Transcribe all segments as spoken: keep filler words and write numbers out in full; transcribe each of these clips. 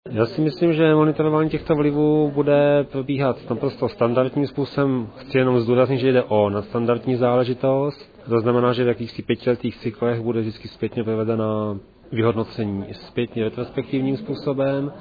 Já si myslím, že monitorování těchto vlivů bude probíhat naprosto standardním způsobem. Chci jenom zdůraznit, že jde o nadstandardní záležitost. To znamená, že v jakýchsi pětiletých cyklech bude vždycky zpětně provedena vyhodnocení zpětně retrospektivním způsobem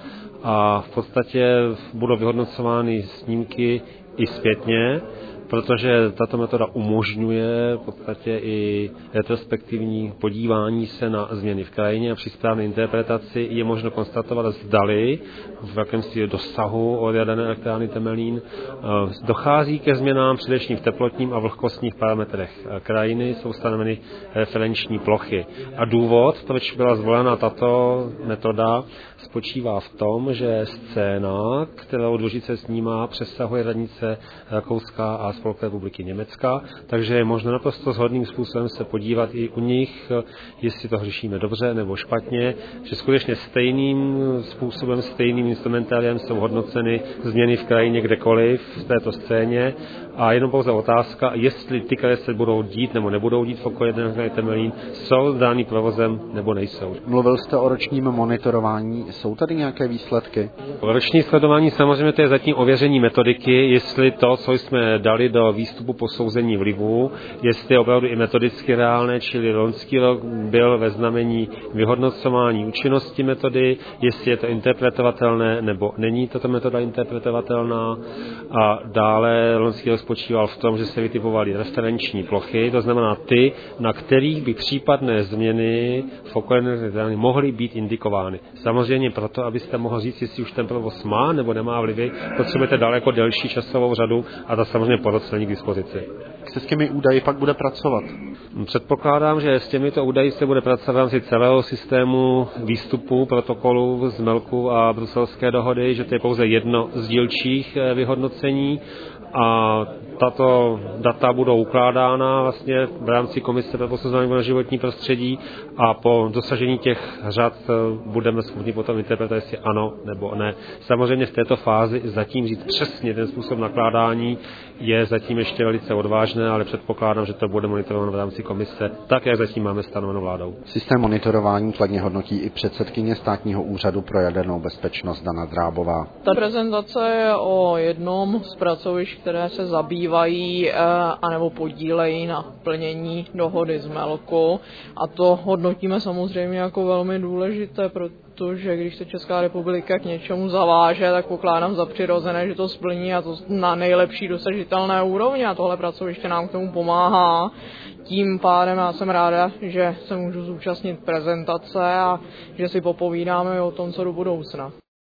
a v podstatě budou vyhodnocovány snímky i zpětně, protože tato metoda umožňuje v podstatě i retrospektivní podívání se na změny v krajině a při správné interpretaci je možno konstatovat, zdali v jakémsi dosahu od jaderné elektrárny Temelín dochází ke změnám především v teplotním a vlhkostních parametrech krajiny, jsou stanoveny referenční plochy. A důvod, proč byla zvolena tato metoda, spočívá v tom, že scéna, kterou družice snímá, přesahuje hranice Rakouska a Spolkové republiky Německa, takže je možno naprosto shodným způsobem se podívat i u nich, jestli to řešíme dobře nebo špatně, že skutečně stejným způsobem, stejným instrumentáriem jsou hodnoceny změny v krajině kdekoliv v této scéně a jenom pouze otázka, jestli ty, které se budou dít nebo nebudou dít v okolí jaderné Temelín, jsou dány provozem nebo nejsou. Mluvil jste o ročním monitorování. Jsou tady nějaké výsledky? Roční sledování samozřejmě to je zatím ověření metodiky, jestli to, co jsme dali do výstupu posouzení vlivu, jestli je opravdu i metodicky reálné, čili loňský rok byl ve znamení vyhodnocování účinnosti metody, jestli je to interpretovatelné nebo není tato metoda interpretovatelná. A dále loňský rok spočíval v tom, že se vytipovaly referenční plochy, to znamená ty, na kterých by případné změny v okolí mohly být indikovány. Samozřejmě proto, abyste mohl říct, jestli už ten provoz má nebo nemá vlivy, potřebujete daleko delší časovou řadu a ta samozřejmě po roce není k dispozici. Jak se s těmi údaji pak bude pracovat? Předpokládám, že s těmito údaji se bude pracovat v rámci celého systému výstupu protokolu z Melku a bruselské dohody, že to je pouze jedno z dílčích vyhodnocení a tato data budou ukládána vlastně v rámci Komise pro posuzování na životní prostředí a po dosažení těch řad budeme schopni potom interpretovat, jestli ano nebo ne. Samozřejmě v této fázi zatím říct přesně ten způsob nakládání je zatím ještě velice odvážné, ale předpokládám, že to bude monitorováno v rámci komise, tak jak zatím máme stanoveno vládou. Systém monitorování kladně hodnotí i předsedkyně Státního úřadu pro jadernou bezpečnost Dana Drábová. Ta prezentace je o jednom z pracovišť, které se zabývají anebo podílejí na plnění dohody z Melku a to hodnotíme samozřejmě jako velmi důležité, protože když se Česká republika k něčemu zaváže, tak pokládám za přirozené, že to splní a to na nejlepší dosažitelné úrovni a tohle pracoviště nám k tomu pomáhá. Tím pádem já jsem ráda, že se můžu zúčastnit prezentace a že si popovídáme o tom, co do budoucna.